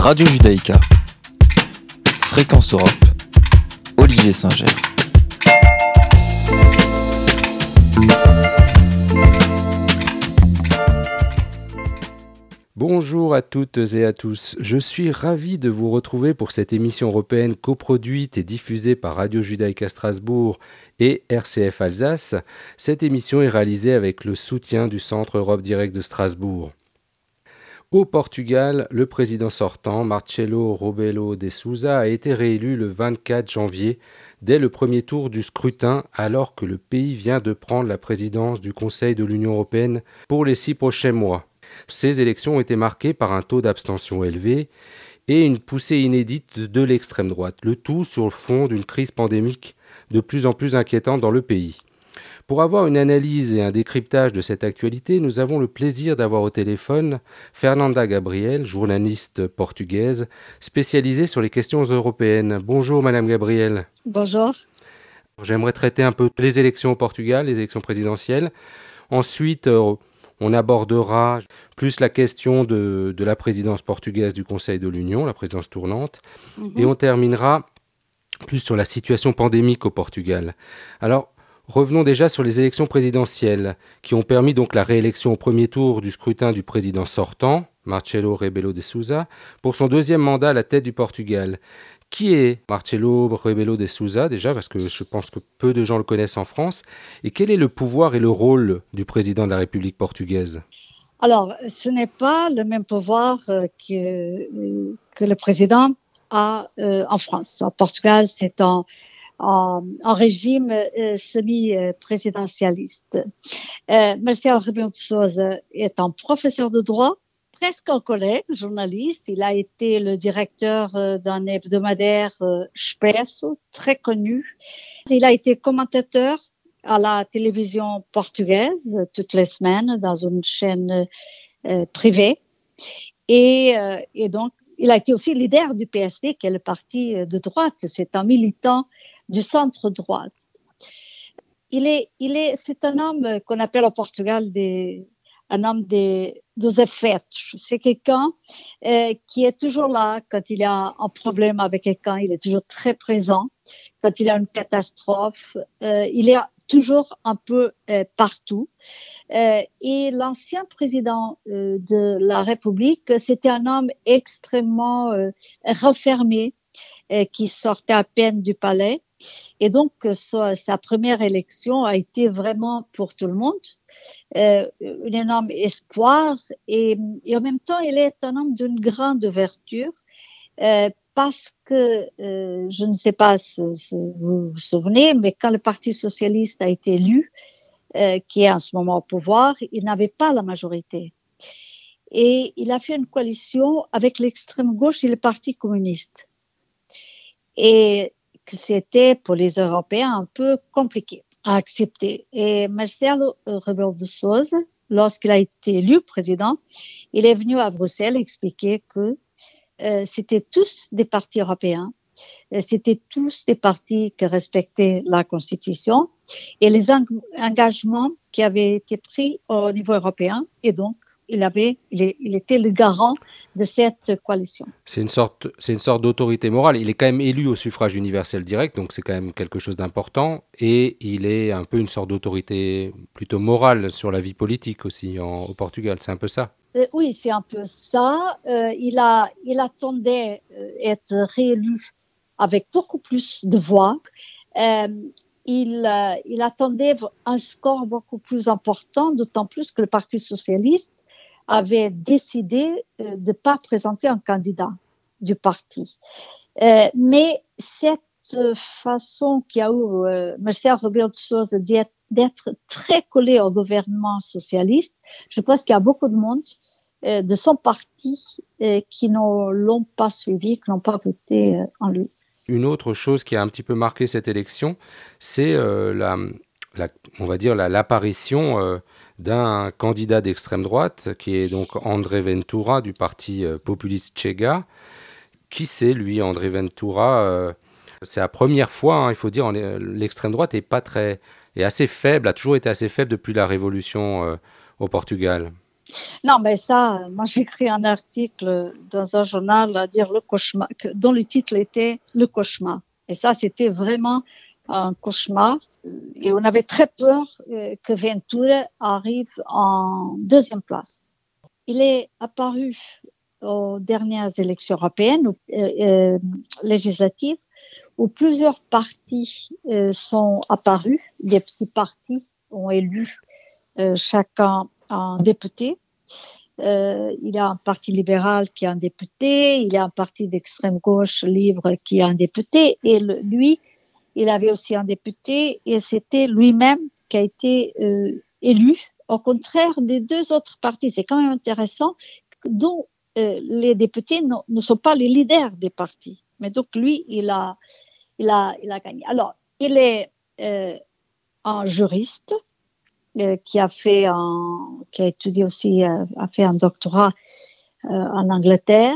Radio Judaïka, Fréquence Europe, Olivier Singer. Bonjour à toutes et à tous, je suis ravi de vous retrouver pour cette émission européenne coproduite et diffusée par Radio Judaïka Strasbourg et RCF Alsace. Cette émission est réalisée avec le soutien du Centre Europe Direct de Strasbourg. Au Portugal, le président sortant, Marcelo Rebelo de Sousa, a été réélu le 24 janvier, dès le premier tour du scrutin, alors que le pays vient de prendre la présidence du Conseil de l'Union européenne pour les 6 prochains mois. Ces élections ont été marquées par un taux d'abstention élevé et une poussée inédite de l'extrême droite, le tout sur le fond d'une crise pandémique de plus en plus inquiétante dans le pays. Pour avoir une analyse et un décryptage de cette actualité, nous avons le plaisir d'avoir au téléphone Fernanda Gabriel, journaliste portugaise, spécialisée sur les questions européennes. Bonjour Madame Gabriel. Bonjour. J'aimerais traiter un peu les élections au Portugal, les élections présidentielles. Ensuite, on abordera plus la question de la présidence portugaise du Conseil de l'Union, la présidence tournante. Et on terminera plus sur la situation pandémique au Portugal. Alors, revenons déjà sur les élections présidentielles qui ont permis donc la réélection au premier tour du scrutin du président sortant, Marcelo Rebelo de Sousa, pour son deuxième mandat à la tête du Portugal. Qui est Marcelo Rebelo de Sousa déjà, parce que je pense que peu de gens le connaissent en France, et quel est le pouvoir et le rôle du président de la République portugaise ? Alors, ce n'est pas le même pouvoir que le président a en France. Au Portugal, c'est un régime semi-présidentialiste. Marcelo Rebelo de Sousa est un professeur de droit, presque un collègue, journaliste. Il a été le directeur d'un hebdomadaire Expresso, très connu. Il a été commentateur à la télévision portugaise toutes les semaines dans une chaîne privée. Et donc, il a été aussi leader du PSP, qui est le parti de droite. C'est un militant du centre-droite. C'est un homme qu'on appelle au Portugal un homme dos afetos. C'est quelqu'un qui est toujours là quand il y a un problème avec quelqu'un. Il est toujours très présent. Quand il y a une catastrophe, il est toujours un peu partout. Et l'ancien président de la République, c'était un homme extrêmement renfermé qui sortait à peine du palais. Et donc, sa première élection a été vraiment pour tout le monde un énorme espoir. Et en même temps, il est un homme d'une grande ouverture parce que, je ne sais pas si vous vous souvenez, mais quand le Parti socialiste a été élu, qui est en ce moment au pouvoir, il n'avait pas la majorité. Et il a fait une coalition avec l'extrême gauche et le Parti communiste. Et c'était pour les Européens un peu compliqué à accepter. Et Marcelo Rebelo de Sousa, lorsqu'il a été élu président, il est venu à Bruxelles expliquer que c'était tous des partis européens, c'était tous des partis qui respectaient la Constitution et les engagements qui avaient été pris au niveau européen. Et donc, il était le garant de cette coalition. C'est une sorte d'autorité morale. Il est quand même élu au suffrage universel direct, donc c'est quand même quelque chose d'important. Et il est un peu une sorte d'autorité plutôt morale sur la vie politique aussi au Portugal. C'est un peu ça. Oui, c'est un peu ça. Il attendait être réélu avec beaucoup plus de voix. Il attendait un score beaucoup plus important, d'autant plus que le Parti socialiste avait décidé de ne pas présenter un candidat du parti. Mais cette façon qu'a eu Marcelo Rebelo de Sousa d'être très collé au gouvernement socialiste, je pense qu'il y a beaucoup de monde de son parti qui ne l'ont pas suivi, qui n'ont pas voté en lui. Une autre chose qui a un petit peu marqué cette élection, c'est l'apparition d'un candidat d'extrême droite, qui est donc André Ventura du parti populiste Chega. Qui c'est lui, André Ventura C'est la première fois, il faut dire, l'extrême droite est assez faible, a toujours été assez faible depuis la révolution au Portugal. Non, mais ça, moi j'ai écrit un article dans un journal à dire le cauchemar, dont le titre était Le cauchemar. Et ça, c'était vraiment un cauchemar. Et on avait très peur que Ventura arrive en deuxième place. Il est apparu aux dernières élections européennes, législatives, où plusieurs partis sont apparus. Des petits partis ont élu chacun un député. Il y a un parti libéral qui a un député, il y a un parti d'extrême gauche libre qui a un député, et lui, il avait aussi un député, et c'était lui-même qui a été élu, au contraire des deux autres partis. C'est quand même intéressant, dont les députés ne sont pas les leaders des partis. Mais donc lui, il a gagné. Alors, il est un juriste, qui a étudié aussi, a fait un doctorat en Angleterre.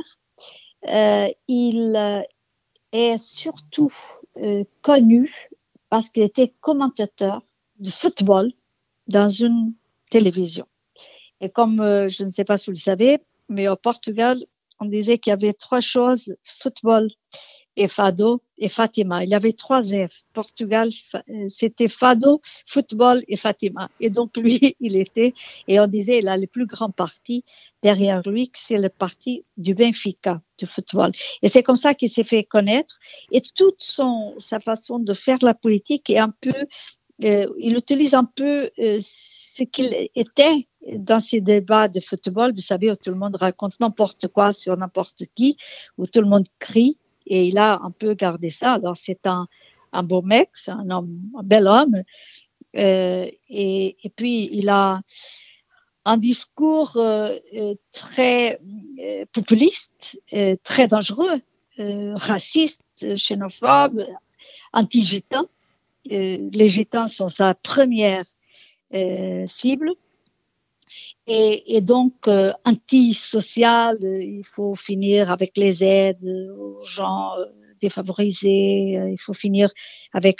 Il est surtout connu parce qu'il était commentateur de football dans une télévision. Et comme je ne sais pas si vous le savez, mais au Portugal, on disait qu'il y avait trois choses: football et Fado et Fatima. Il y avait trois F. Portugal, c'était Fado, football et Fatima. Et donc lui, et on disait, il a le plus grand parti derrière lui, que c'est le parti du Benfica, du football. Et c'est comme ça qu'il s'est fait connaître. Et toute sa façon de faire la politique est un peu, il utilise un peu ce qu'il était dans ces débats de football, vous savez, où tout le monde raconte n'importe quoi sur n'importe qui, où tout le monde crie. Et il a un peu gardé ça. Alors, c'est un beau mec, c'est un bel homme. Et puis, il a un discours très populiste, très dangereux, raciste, xénophobe, anti-gitans. Les gitans sont sa première cible. Et donc, antisocial, il faut finir avec les aides aux gens défavorisés, il faut finir avec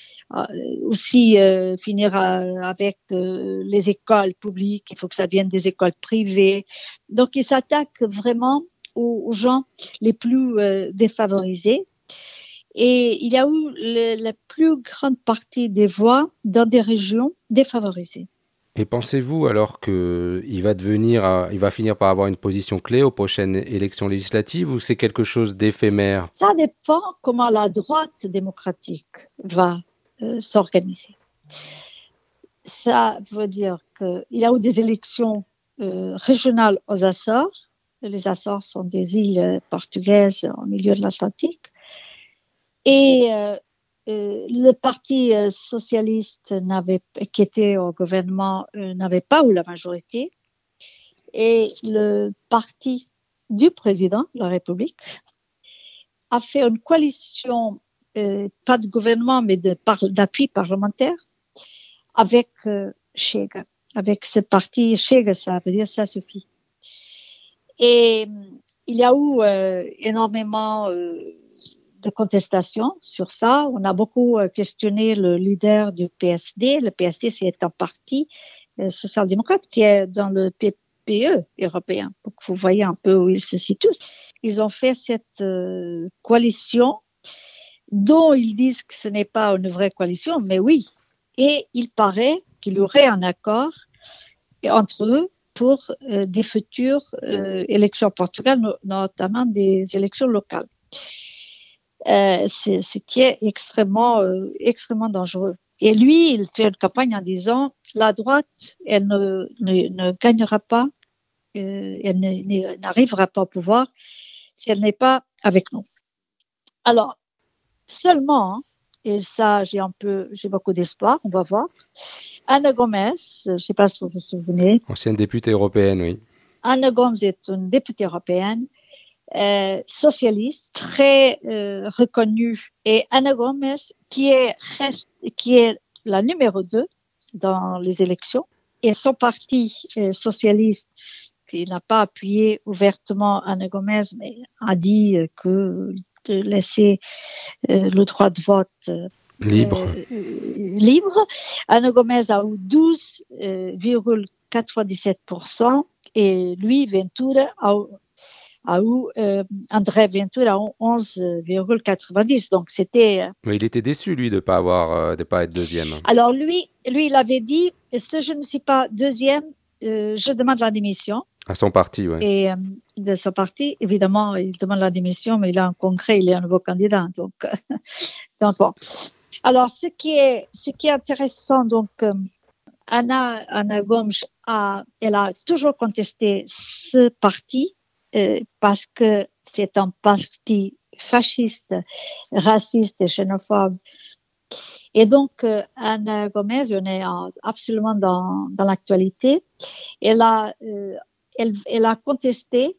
finir avec les écoles publiques, il faut que ça devienne des écoles privées. Donc, il s'attaque vraiment aux gens les plus défavorisés. Et il y a eu la plus grande partie des voix dans des régions défavorisées. Et pensez-vous alors qu'il va finir par avoir une position clé aux prochaines élections législatives, ou c'est quelque chose d'éphémère? Ça dépend comment la droite démocratique va s'organiser. Ça veut dire qu'il y a eu des élections régionales aux Açores. Les Açores sont des îles portugaises au milieu de l'Atlantique. Et le parti socialiste qui était au gouvernement n'avait pas eu la majorité. Et le parti du président de la République a fait une coalition, pas de gouvernement, mais d'appui parlementaire, avec Chega. Avec ce parti Chega, ça veut dire ça suffit. Et il y a eu énormément de contestation sur ça. On a beaucoup questionné le leader du PSD. Le PSD, c'est un parti social-démocrate qui est dans le PPE européen. Donc, vous voyez un peu où ils se situent. Ils ont fait cette coalition dont ils disent que ce n'est pas une vraie coalition, mais oui. Et il paraît qu'il y aurait un accord entre eux pour des futures élections au Portugal, notamment des élections locales. Ce qui est extrêmement dangereux. Et lui, il fait une campagne en disant la droite, elle ne gagnera pas, elle n'arrivera pas au pouvoir si elle n'est pas avec nous. Alors, seulement, et ça, j'ai beaucoup d'espoir, on va voir. Anna Gomes, je ne sais pas si vous vous souvenez. Ancienne députée européenne, oui. Anna Gomes est une députée européenne. Socialiste, très reconnue, et Anna Gomes, qui est la numéro 2 dans les élections, et son parti socialiste, qui n'a pas appuyé ouvertement Anna Gomes, mais a dit que de laisser le droit de vote libre. Anna Gomes a eu 12,97%. Et lui, Ventura, a eu André Ventura a 11,90. Donc, c'était... Mais il était déçu, lui, de pas être deuxième. Alors, lui, il avait dit, si je ne suis pas deuxième, je demande la démission. À son parti, oui. Et de son parti, évidemment, il demande la démission, mais il a un congrès, il est un nouveau candidat. Donc bon. Alors, ce qui est intéressant, donc, Ana Gomes, elle a toujours contesté ce parti parce que c'est un parti fasciste, raciste et xénophobe. Et donc, Ana Gomes, on est absolument dans l'actualité. Elle a contesté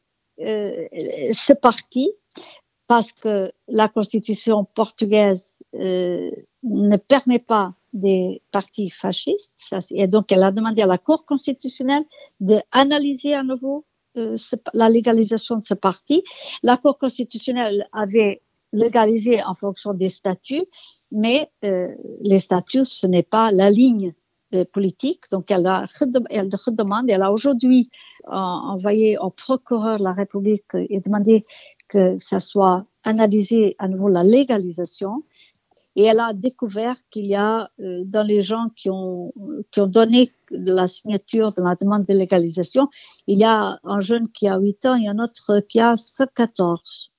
ce parti parce que la constitution portugaise ne permet pas des partis fascistes. Et donc, elle a demandé à la Cour constitutionnelle d'analyser à nouveau la légalisation de ce parti. La Cour constitutionnelle avait légalisé en fonction des statuts, mais les statuts, ce n'est pas la ligne politique. Donc, elle redemande, elle a aujourd'hui envoyé au procureur de la République et demandé que ça soit analysé à nouveau la légalisation. Et elle a découvert qu'il y a dans les gens qui ont donné la signature de la demande de légalisation, il y a un jeune qui a 8 ans et un autre qui a 14.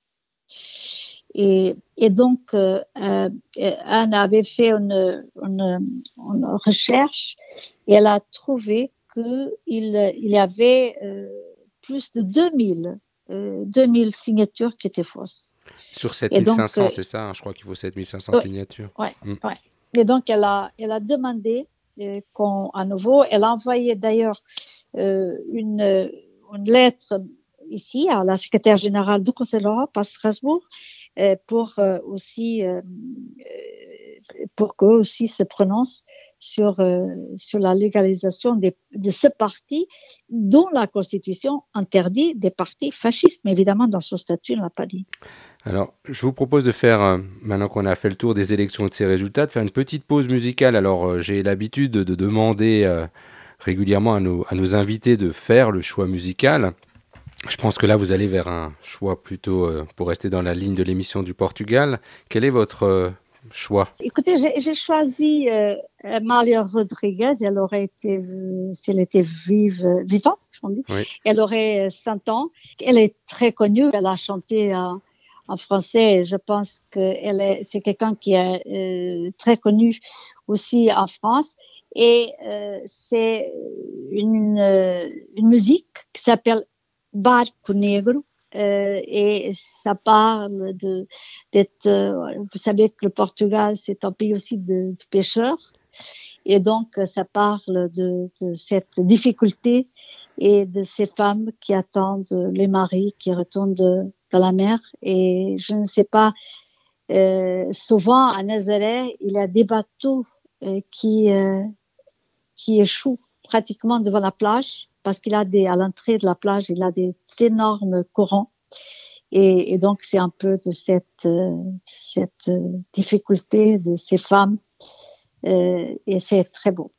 Et donc, Anne avait fait une recherche et elle a trouvé qu'il y avait plus de 2000 signatures qui étaient fausses. Sur 7500, c'est ça, je crois qu'il faut 7500 signatures. Oui. Et donc, elle a demandé à nouveau, elle a envoyé d'ailleurs une lettre ici à la secrétaire générale du Conseil de l'Europe à Strasbourg pour qu'eux aussi se prononcent sur la légalisation de ce parti dont la Constitution interdit des partis fascistes. Mais évidemment, dans son statut, on ne l'a pas dit. Alors, je vous propose de faire, maintenant qu'on a fait le tour des élections et de ses résultats, de faire une petite pause musicale. Alors, j'ai l'habitude de demander régulièrement à nos invités de faire le choix musical. Je pense que là, vous allez vers un choix plutôt, pour rester dans la ligne de l'émission du Portugal. Quel est votre choix? Écoutez, j'ai choisi Maria Rodrigues. Elle aurait été, si elle était vivante, on dit. Oui. Elle aurait 100 ans. Elle est très connue. Elle a chanté en français. Et je pense que c'est quelqu'un qui est très connu aussi en France. Et c'est une musique qui s'appelle Barco Negro. Et ça parle d'être, vous savez que le Portugal c'est un pays aussi de pêcheurs, et donc ça parle de cette difficulté et de ces femmes qui attendent les maris qui retournent dans la mer. Et je ne sais pas, souvent à Nazaré il y a des bateaux qui échouent pratiquement devant la plage, parce qu'il a à l'entrée de la plage, il a des énormes courants. Et donc, c'est un peu de cette difficulté de ces femmes. Et c'est très beau.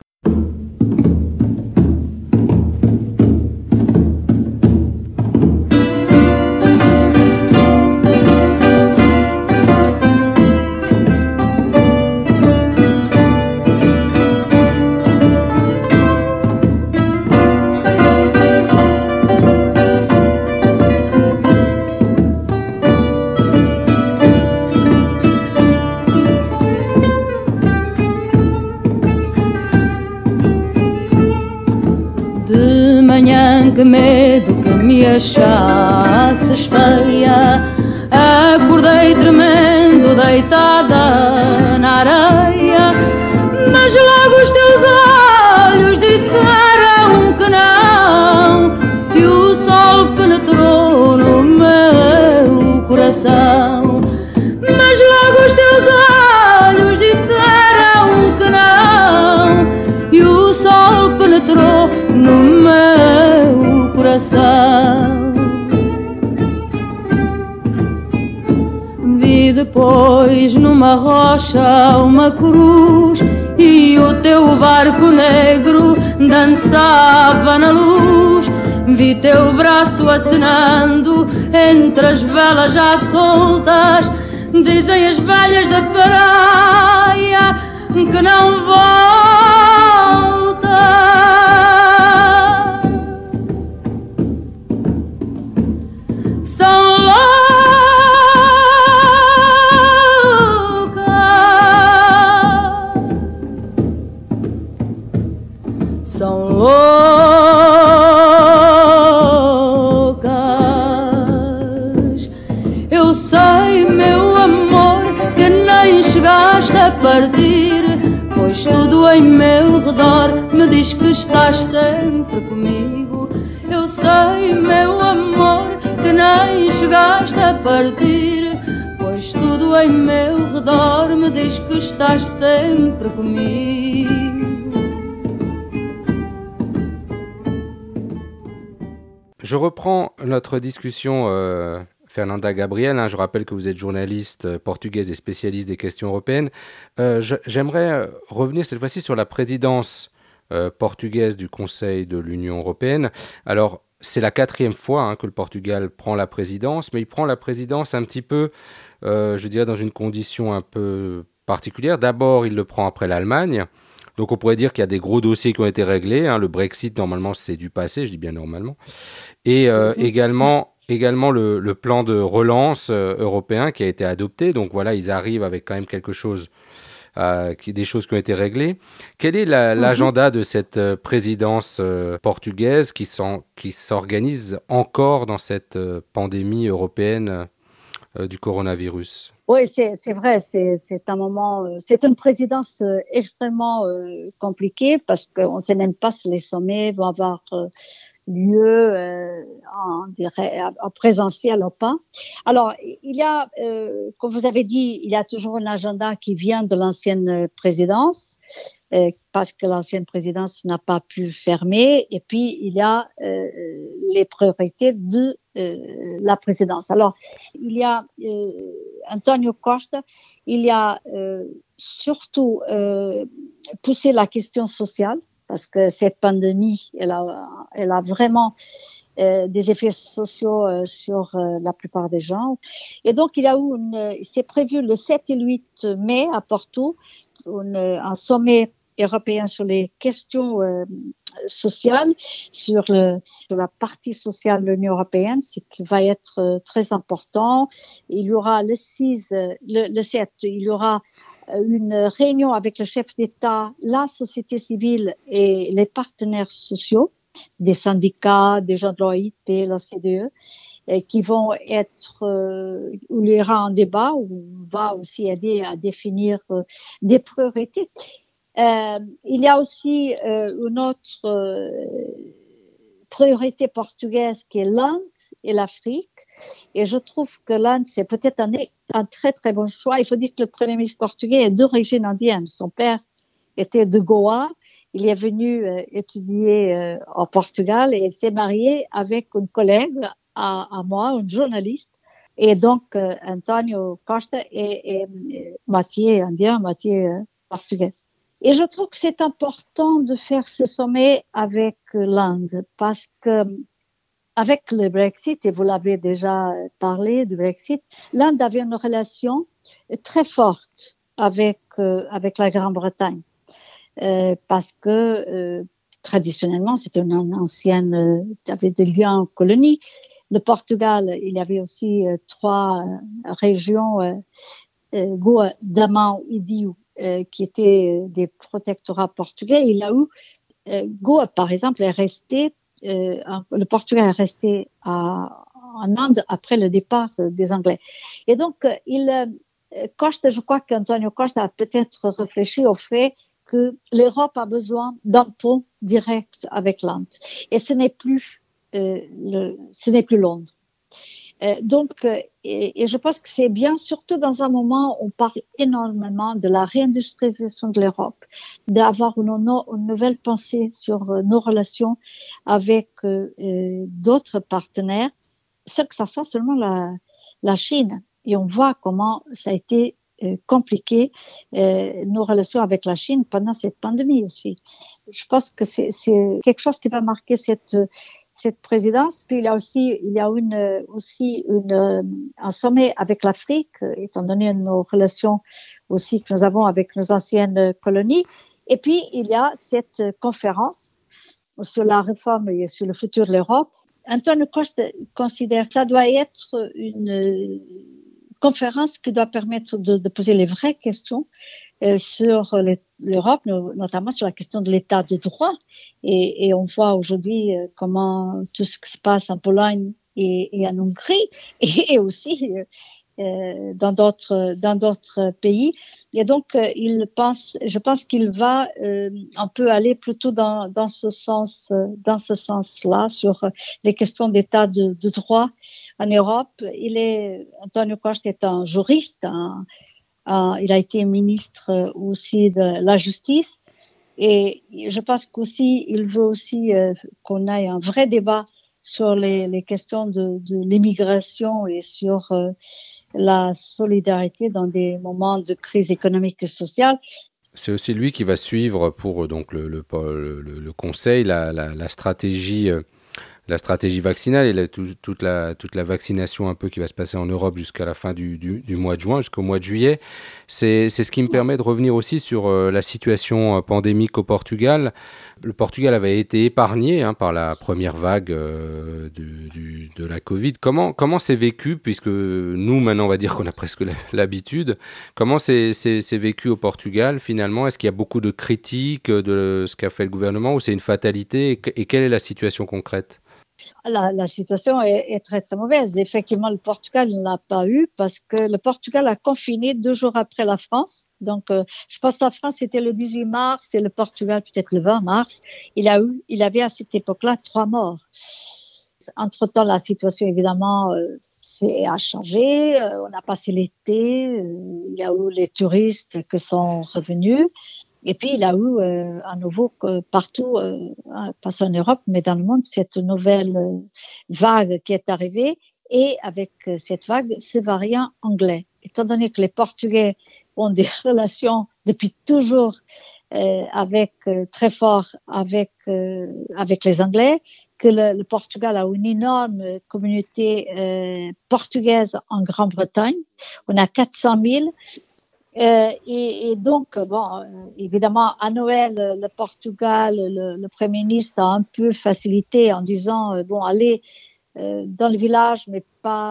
Que medo que me achasses feia. Acordei tremendo, deitada na areia, mas logo os teus olhos disseram que não, e o sol penetrou no meu coração. Mas logo os teus olhos disseram que não, e o sol penetrou no meu coração. Vi depois numa rocha uma cruz, e o teu barco negro dançava na luz. Vi teu braço acenando entre as velas já soltas. Dizem as velhas da praia que não volta. São loucas, são loucas. Eu sei, meu amor, que nem chegaste a partir, pois tudo em meu redor me diz que estás sempre comigo. Eu sei, meu amor, que nem chegaste a partir, pois tudo em meu redor me diz que estás sempre comigo. Je reprends notre discussion, Fernanda Gabriel. Je rappelle que vous êtes journaliste portugaise et spécialiste des questions européennes. J'aimerais revenir cette fois-ci sur la présidence portugaise du Conseil de l'Union européenne. Alors, c'est la 4e fois que le Portugal prend la présidence, mais il prend la présidence un petit peu, je dirais, dans une condition un peu particulière. D'abord, il le prend après l'Allemagne. Donc, on pourrait dire qu'il y a des gros dossiers qui ont été réglés. Le Brexit, normalement, c'est du passé, je dis bien normalement. Et également le plan de relance européen qui a été adopté. Donc, voilà, ils arrivent avec quand même quelque chose, des choses qui ont été réglées. Quel est l'agenda de cette présidence portugaise qui s'organise encore dans cette pandémie européenne du coronavirus? Oui, c'est vrai, c'est un moment, c'est une présidence extrêmement compliquée parce qu'on ne sait même pas si les sommets vont avoir lieu en présentiel ou pas. Alors, il y a, comme vous avez dit, il y a toujours un agenda qui vient de l'ancienne présidence, parce que l'ancienne présidence n'a pas pu fermer, et puis il y a les priorités de la présidence. Alors, il y a António Costa, il y a surtout poussé la question sociale, parce que cette pandémie, elle a vraiment des effets sociaux sur la plupart des gens. Et donc, c'est prévu le 7 et le 8 mai à Porto, un sommet européen sur les questions sociales, sur la partie sociale de l'Union européenne, ce qui va être très important. Il y aura le 7, il y aura une réunion avec le chef d'État, la société civile et les partenaires sociaux, des syndicats, des gens de l'OIT, l'OCDE, qui vont être, où il y aura un débat, où on va aussi aider à définir des priorités. Il y a aussi une autre priorité portugaise qui est l'Inde et l'Afrique. Et je trouve que l'Inde, c'est peut-être un très, très bon choix. Il faut dire que le Premier ministre portugais est d'origine indienne. Son père était de Goa. Il est venu étudier au Portugal et il s'est marié avec une collègue à moi, une journaliste. Et donc, António Costa est moitié indien, moitié portugais. Et je trouve que c'est important de faire ce sommet avec l'Inde parce que avec le Brexit, et vous l'avez déjà parlé du Brexit, l'Inde avait une relation très forte avec la Grande-Bretagne parce que traditionnellement, c'était une ancienne, avait des liens en colonie. Le Portugal, il y avait aussi 3 régions, Goa, Damão et Diu, qui étaient des protectorats portugais. Il y a eu Goa, par exemple, est resté, le Portugal est resté en Inde après le départ des Anglais. Et donc, Costa, je crois qu'António Costa a peut-être réfléchi au fait que l'Europe a besoin d'un pont direct avec l'Inde. Et ce n'est plus Londres. Donc, et je pense que c'est bien, surtout dans un moment où on parle énormément de la réindustrialisation de l'Europe, d'avoir une nouvelle pensée sur nos relations avec d'autres partenaires, sans que ça soit seulement la Chine. Et on voit comment ça a été compliqué, nos relations avec la Chine pendant cette pandémie aussi. Je pense que c'est quelque chose qui va marquer cette présidence. Puis il y a aussi un sommet avec l'Afrique, étant donné nos relations aussi que nous avons avec nos anciennes colonies. Et puis il y a cette conférence sur la réforme et sur le futur de l'Europe. Antonio Costa considère que ça doit être une conférence qui doit permettre de poser les vraies questions sur l'Europe, notamment sur la question de l'état de droit. Et on voit aujourd'hui comment tout ce qui se passe en Pologne et en Hongrie et aussi dans d'autres pays. Et donc, je pense qu'il va un peu aller plutôt dans ce sens-là sur les questions d'état de droit en Europe. Antonio Costa est un juriste, il a été ministre aussi de la Justice. Et je pense qu'aussi, il veut aussi qu'on ait un vrai débat sur les questions de l'immigration et sur la solidarité dans des moments de crise économique et sociale. C'est aussi lui qui va suivre pour donc le Conseil la stratégie vaccinale et toute la vaccination un peu qui va se passer en Europe jusqu'à la fin du mois de juin, jusqu'au mois de juillet. C'est ce qui me permet de revenir aussi sur la situation pandémique au Portugal. Le Portugal avait été épargné par la première vague de la Covid. Comment c'est vécu, puisque nous, maintenant, on va dire qu'on a presque l'habitude. Comment c'est vécu au Portugal, finalement? Est-ce qu'il y a beaucoup de critiques de ce qu'a fait le gouvernement ou c'est une fatalité? Et quelle est la situation concrète? La situation est très, très mauvaise. Effectivement, le Portugal ne l'a pas eu parce que le Portugal a confiné 2 jours après la France. Donc, je pense que la France, c'était le 18 mars et le Portugal, peut-être le 20 mars. Il avait à cette époque-là 3 morts. Entre-temps, la situation, évidemment, a changé. On a passé l'été. Il y a eu les touristes qui sont revenus. Et puis, il y a eu à nouveau partout, pas en Europe, mais dans le monde, cette nouvelle vague qui est arrivée. Et avec cette vague, ce variant anglais. Étant donné que les Portugais ont des relations depuis toujours très fort avec les Anglais, que le Portugal a une énorme communauté portugaise en Grande-Bretagne. On a 400 000. Et donc, évidemment, à Noël, le Portugal, le Premier ministre a un peu facilité en disant, allez dans le village, mais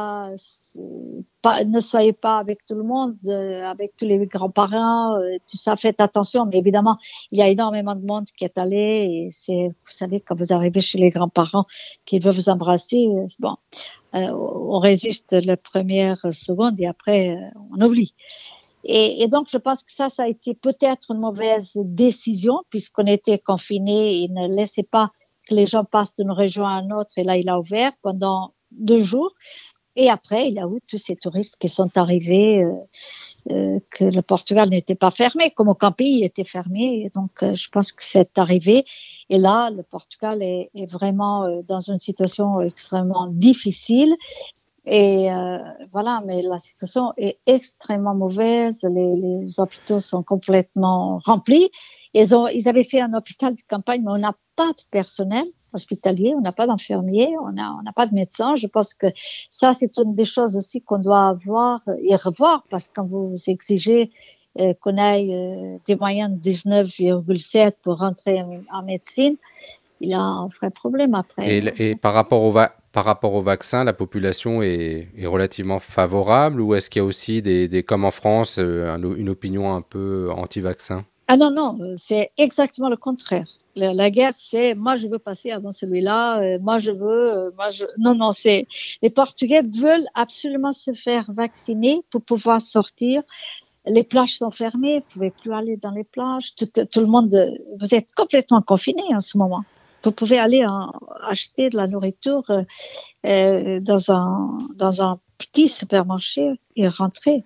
ne soyez pas avec tout le monde, avec tous les grands-parents, tout ça, faites attention. Mais évidemment, il y a énormément de monde qui est allé. Et vous savez, quand vous arrivez chez les grands-parents qui veulent vous embrasser, on résiste la première seconde et après, on oublie. Et donc, je pense que ça a été peut-être une mauvaise décision puisqu'on était confinés et ne laissait pas que les gens passent d'une région à une autre. Et là, il a ouvert pendant 2 jours. Et après, il y a eu tous ces touristes qui sont arrivés, que le Portugal n'était pas fermé, comme aucun pays était fermé. Et donc, je pense que c'est arrivé. Et là, le Portugal est vraiment dans une situation extrêmement difficile. Et voilà, mais la situation est extrêmement mauvaise. Les hôpitaux sont complètement remplis. Ils avaient fait un hôpital de campagne, mais on n'a pas de personnel hospitalier, on n'a pas d'infirmiers, on n'a pas de médecins. Je pense que ça, c'est une des choses aussi qu'on doit avoir et revoir, parce que quand vous exigez qu'on ait des moyens de 19,7 pour rentrer en médecine, il y a un vrai problème après. Et par rapport au vaccin, la population est relativement favorable, ou est-ce qu'il y a aussi comme en France, une opinion un peu anti-vaccin? Ah non, c'est exactement le contraire. La guerre, c'est moi je veux passer avant celui-là, Non, c'est les Portugais veulent absolument se faire vacciner pour pouvoir sortir. Les plages sont fermées, vous pouvez plus aller dans les plages. Tout le monde, vous êtes complètement confinés en ce moment. Vous pouvez aller acheter de la nourriture dans un petit supermarché et rentrer.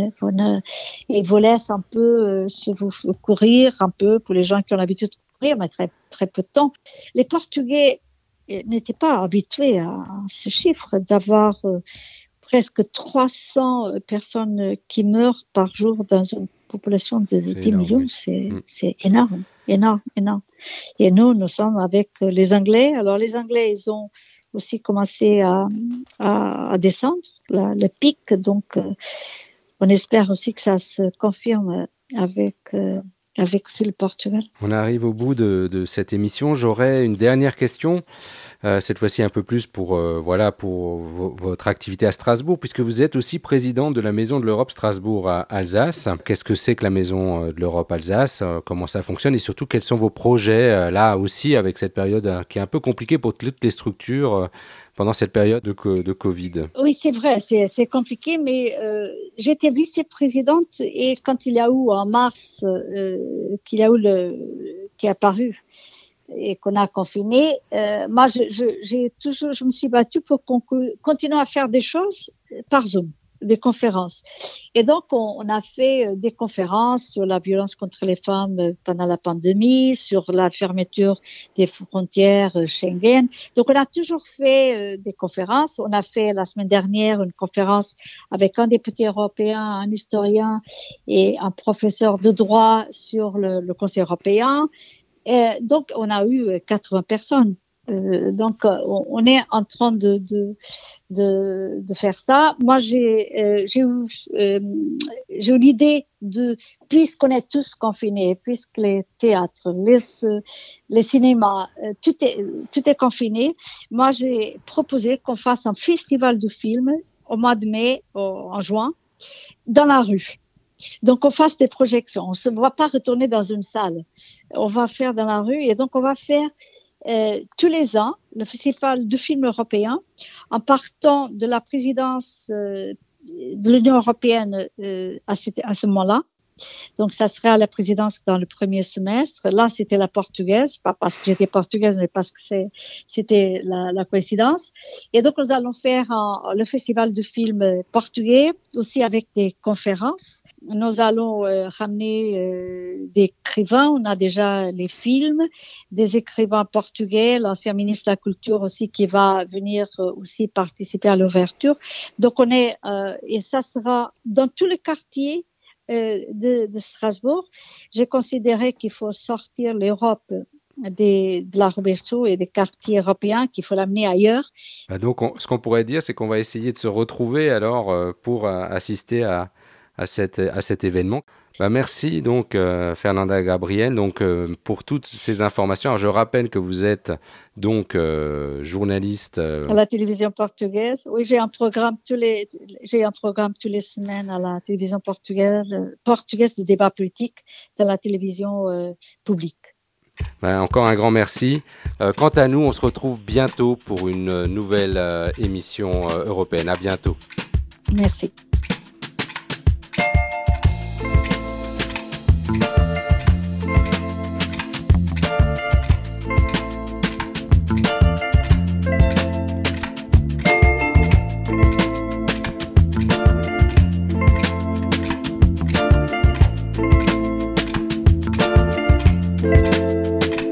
Ils vous laissent un peu courir un peu pour les gens qui ont l'habitude de courir, mais très, très peu de temps. Les Portugais n'étaient pas habitués à ce chiffre d'avoir presque 300 personnes qui meurent par jour dans une population de 10 millions. C'est énorme. énorme, énorme. Et nous sommes avec les Anglais. Alors, les Anglais, ils ont aussi commencé à descendre le pic. Donc, on espère aussi que ça se confirme avec aussi le Portugal. On arrive au bout de cette émission. J'aurais une dernière question, cette fois-ci un peu plus pour votre activité à Strasbourg, puisque vous êtes aussi présidente de la Maison de l'Europe Strasbourg à Alsace. Qu'est-ce que c'est que la Maison de l'Europe Alsace? Comment ça fonctionne? Et surtout, quels sont vos projets là aussi avec cette période qui est un peu compliquée pour toutes les structures pendant cette période de Covid? Oui, c'est vrai, c'est compliqué, mais j'étais vice-présidente et quand il y a eu en mars, qui est apparu et qu'on a confiné, moi, je me suis battue pour qu'on continue à faire des choses par Zoom, des conférences. Et donc, on a fait des conférences sur la violence contre les femmes pendant la pandémie, sur la fermeture des frontières Schengen. Donc, on a toujours fait des conférences. On a fait la semaine dernière une conférence avec un député européen, un historien et un professeur de droit sur le Conseil européen. Et donc, on a eu 80 personnes. Donc, on est en train de faire ça. Moi, j'ai eu l'idée puisqu'on est tous confinés, puisque les théâtres, les cinémas, tout est confiné. Moi, j'ai proposé qu'on fasse un festival de films au mois de mai, en juin, dans la rue. Donc, on fasse des projections. On ne va pas retourner dans une salle. On va faire dans la rue et donc on va faire tous les ans le festival de films européen en partant de la présidence de l'Union européenne à ce moment-là. Donc, ça serait à la présidence dans le premier semestre. Là, c'était la portugaise, pas parce que j'étais portugaise, mais parce que c'était la coïncidence. Et donc, nous allons faire le festival de films portugais, aussi avec des conférences. Nous allons ramener des écrivains. On a déjà les films, des écrivains portugais, l'ancien ministre de la Culture aussi qui va venir aussi participer à l'ouverture. Donc, et ça sera dans tous les quartiers de Strasbourg. J'ai considéré qu'il faut sortir l'Europe de la Roberto et des quartiers européens, qu'il faut l'amener ailleurs. Donc, ce qu'on pourrait dire, c'est qu'on va essayer de se retrouver alors pour assister à cet événement. Merci donc Fernanda Gabriel pour toutes ces informations. Alors, je rappelle que vous êtes donc journaliste à la télévision portugaise. Oui, j'ai un programme tous les semaines à la télévision portugaise de débat politique dans la télévision publique. Encore un grand merci. Quant à nous, on se retrouve bientôt pour une nouvelle émission européenne. À bientôt. Merci.